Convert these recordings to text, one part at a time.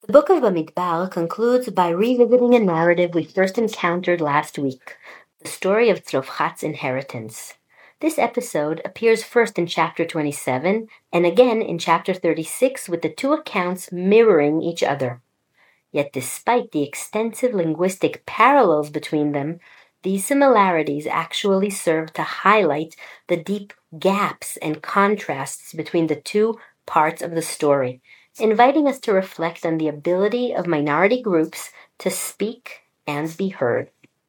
The book of Bamidbar concludes by revisiting a narrative we first encountered last week, the story of Tzlofchat's inheritance. This episode appears first in chapter 27 and again in chapter 36, with the two accounts mirroring each other. Yet despite the extensive linguistic parallels between them, these similarities actually serve to highlight the deep gaps and contrasts between the two parts of the story, inviting us to reflect on the ability of minority groups to speak and be heard.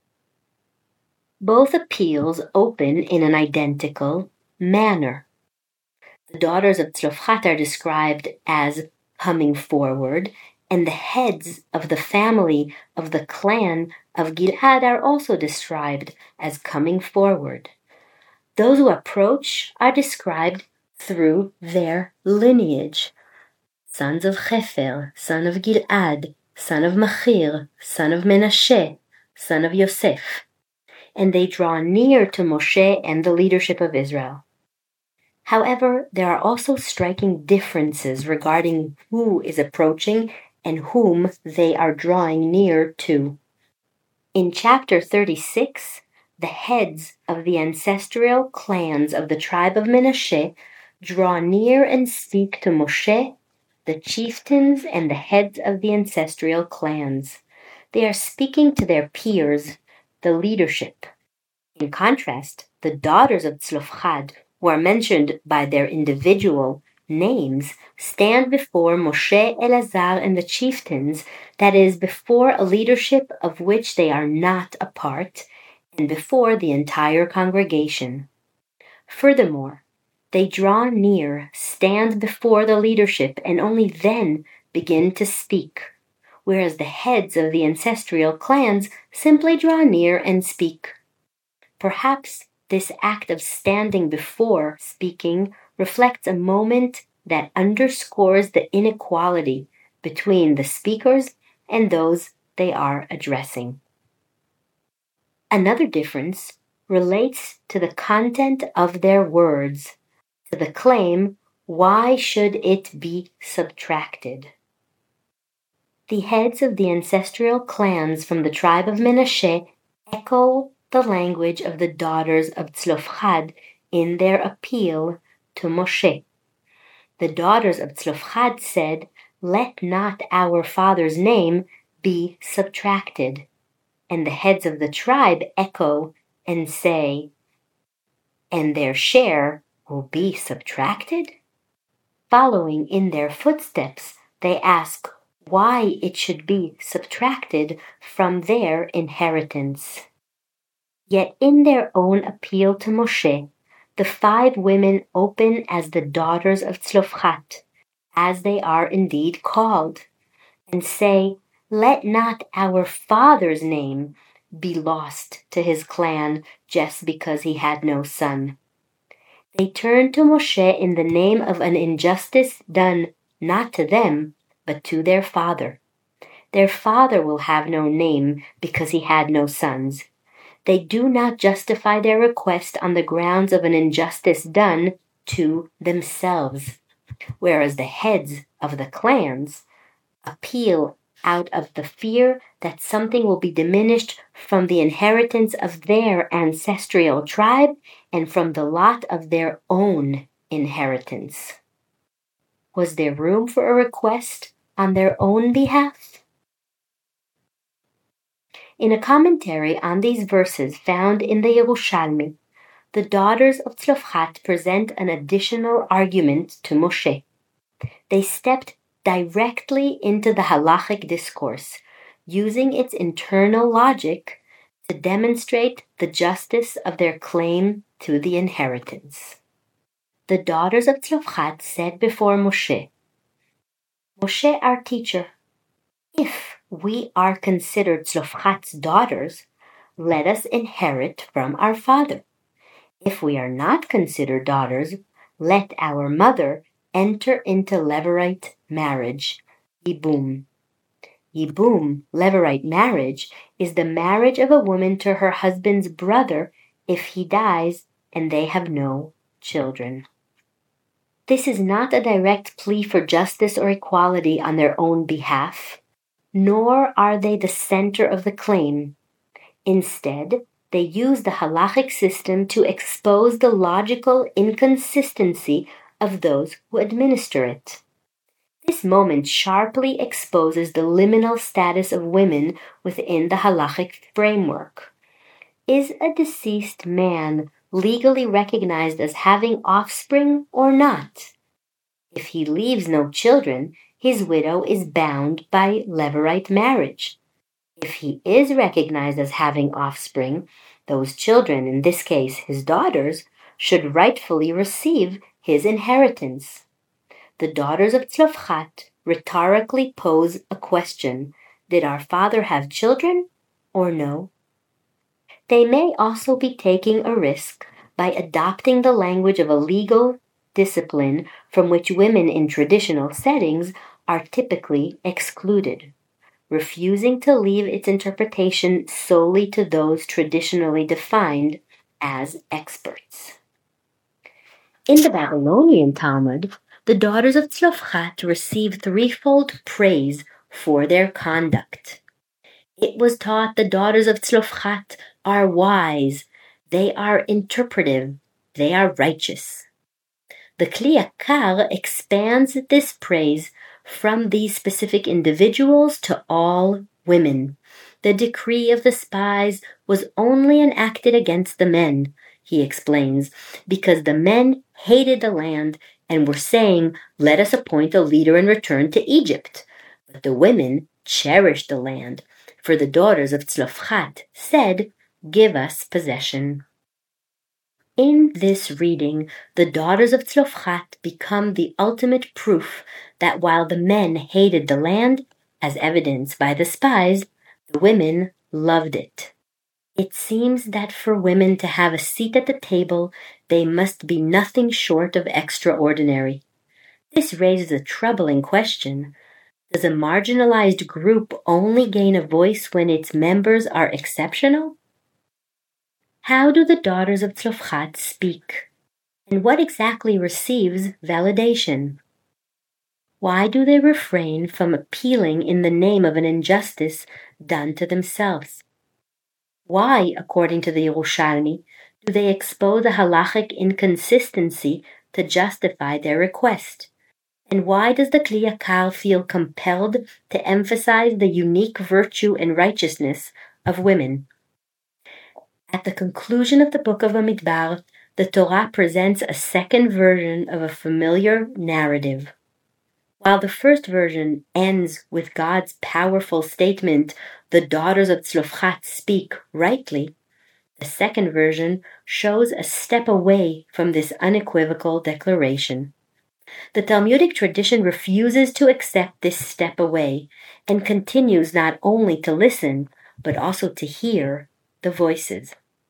Both appeals open in an identical manner. The daughters of Tzlofchat are described as coming forward, and the heads of the family of the clan of Gilad are also described as coming forward. Those who approach are described through their lineage. Sons of Hefer, son of Gilad, son of Machir, son of Menashe, son of Yosef. And they draw near to Moshe and the leadership of Israel. However, there are also striking differences regarding who is approaching and whom they are drawing near to. In chapter 36, the heads of the ancestral clans of the tribe of Menashe draw near and speak to Moshe, the chieftains and the heads of the ancestral clans. They are speaking to their peers, the leadership. In contrast, the daughters of Tzlofchad, who are mentioned by their individual names, stand before Moshe, Elazar, and the chieftains, that is, before a leadership of which they are not a part, and before the entire congregation. Furthermore, they draw near, stand before the leadership, and only then begin to speak, whereas the heads of the ancestral clans simply draw near and speak. Perhaps this act of standing before speaking reflects a moment that underscores the inequality between the speakers and those they are addressing. Another difference relates to the content of their words, to the claim, "Why should it be subtracted?" The heads of the ancestral clans from the tribe of Menashe echo the language of the daughters of Tzlofchad in their appeal to Moshe. The daughters of Tzlofchad said, "Let not our father's name be subtracted." And the heads of the tribe echo and say, "And their share will be subtracted?" Following in their footsteps, they ask why it should be subtracted from their inheritance. Yet in their own appeal to Moshe, the 5 women open as the daughters of Tzlofchat, as they are indeed called, and say, "Let not our father's name be lost to his clan just because he had no son." They turn to Moshe in the name of an injustice done not to them, but to their father. Their father will have no name because he had no sons. They do not justify their request on the grounds of an injustice done to themselves, whereas the heads of the clans appeal out of the fear that something will be diminished from the inheritance of their ancestral tribe and from the lot of their own inheritance. Was there room for a request on their own behalf? In a commentary on these verses found in the Yerushalmi, the daughters of Tzlofchat present an additional argument to Moshe. They stepped directly into the halachic discourse, using its internal logic to demonstrate the justice of their claim to the inheritance. The daughters of Tzlofchat said before Moshe, "Moshe, our teacher, if we are considered Tzlofchat's daughters, let us inherit from our father. If we are not considered daughters, let our mother enter into levirate marriage, yibum." Yibum, levirate marriage, is the marriage of a woman to her husband's brother if he dies and they have no children. This is not a direct plea for justice or equality on their own behalf, nor are they the center of the claim. Instead, they use the halachic system to expose the logical inconsistency of those who administer it. This moment sharply exposes the liminal status of women within the halachic framework. Is a deceased man legally recognized as having offspring or not? If he leaves no children, his widow is bound by levirate marriage. If he is recognized as having offspring, those children, in this case his daughters, should rightfully receive his inheritance. The daughters of Tzlofchat rhetorically pose a question: did our father have children or no? They may also be taking a risk by adopting the language of a legal discipline from which women in traditional settings are typically excluded, refusing to leave its interpretation solely to those traditionally defined as experts. In the Babylonian Talmud, the daughters of Tzlofchat receive threefold praise for their conduct. It was taught the daughters of Tzlofchat are wise, they are interpretive, they are righteous. The Kli Yakar expands this praise from these specific individuals to all women. The decree of the spies was only enacted against the men, he explains, because the men hated the land and were saying, let us appoint a leader and return to Egypt. But the women cherished the land, for the daughters of Tzlofchat said, give us possession. In this reading, the daughters of Tzlofchat become the ultimate proof that while the men hated the land, as evidenced by the spies, the women loved it. It seems that for women to have a seat at the table, they must be nothing short of extraordinary. This raises a troubling question. Does a marginalized group only gain a voice when its members are exceptional? How do the daughters of Tzlofchat speak? And what exactly receives validation? Why do they refrain from appealing in the name of an injustice done to themselves? Why, according to the Yerushalmi, do they expose a halachic inconsistency to justify their request? And why does the Kli Yakar feel compelled to emphasize the unique virtue and righteousness of women? At the conclusion of the book of Bamidbar, the Torah presents a second version of a familiar narrative. While the first version ends with God's powerful statement, the daughters of Tzlofchat speak rightly, the second version shows a step away from this unequivocal declaration. The Talmudic tradition refuses to accept this step away and continues not only to listen, but also to hear the voices.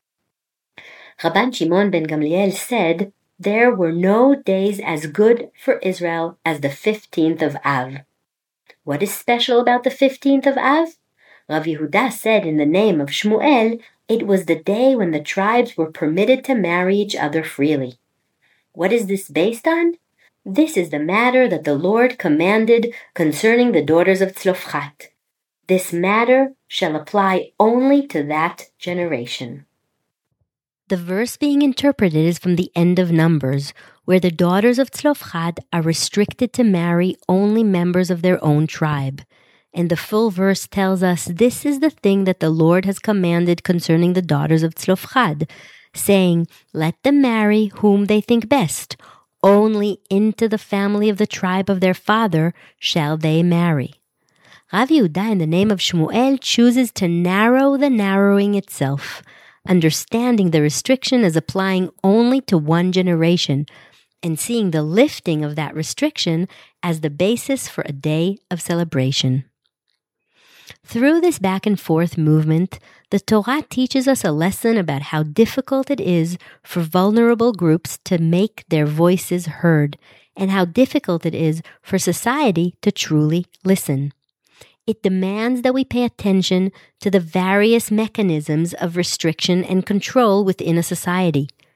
Rabban Shimon ben Gamliel said, there were no days as good for Israel as the 15th of Av. What is special about the 15th of Av? Rav Yehuda said in the name of Shmuel, it was the day when the tribes were permitted to marry each other freely. What is this based on? This is the matter that the Lord commanded concerning the daughters of Tzlofchat. This matter shall apply only to that generation. The verse being interpreted is from the end of Numbers, where the daughters of Tzlofchat are restricted to marry only members of their own tribe. And the full verse tells us this is the thing that the Lord has commanded concerning the daughters of Tzlofchat, saying, let them marry whom they think best. Only into the family of the tribe of their father shall they marry. Rav Yehuda, in the name of Shmuel, chooses to narrow the narrowing itself, understanding the restriction as applying only to one generation, and seeing the lifting of that restriction as the basis for a day of celebration. Through this back and forth movement, the Torah teaches us a lesson about how difficult it is for vulnerable groups to make their voices heard, and how difficult it is for society to truly listen. It demands that we pay attention to the various mechanisms of restriction and control within a society.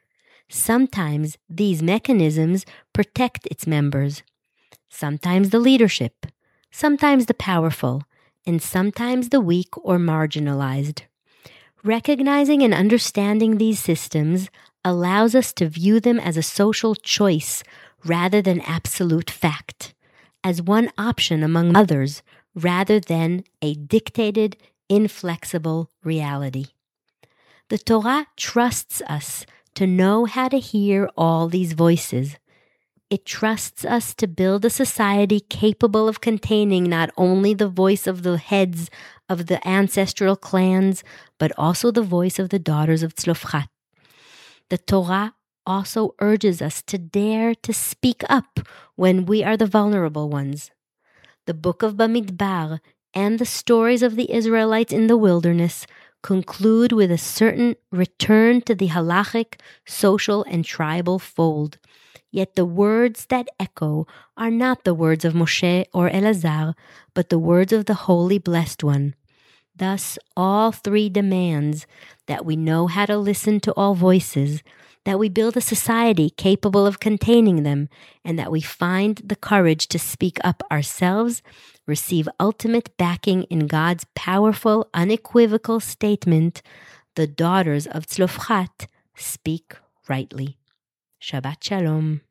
Sometimes these mechanisms protect its members, sometimes the leadership, sometimes the powerful, and sometimes the weak or marginalized. Recognizing and understanding these systems allows us to view them as a social choice rather than absolute fact, as one option among others rather than a dictated, inflexible reality. The Torah trusts us to know how to hear all these voices. It trusts us to build a society capable of containing not only the voice of the heads of the ancestral clans, but also the voice of the daughters of Tzlofchad. The Torah also urges us to dare to speak up when we are the vulnerable ones. The book of Bamidbar and the stories of the Israelites in the wilderness conclude with a certain return to the halachic, social, and tribal fold. Yet the words that echo are not the words of Moshe or Elazar, but the words of the Holy Blessed One. Thus, all three demands that we know how to listen to all voices, that we build a society capable of containing them, and that we find the courage to speak up ourselves, receive ultimate backing in God's powerful, unequivocal statement, the daughters of Tzlofchad speak rightly. Shabbat Shalom.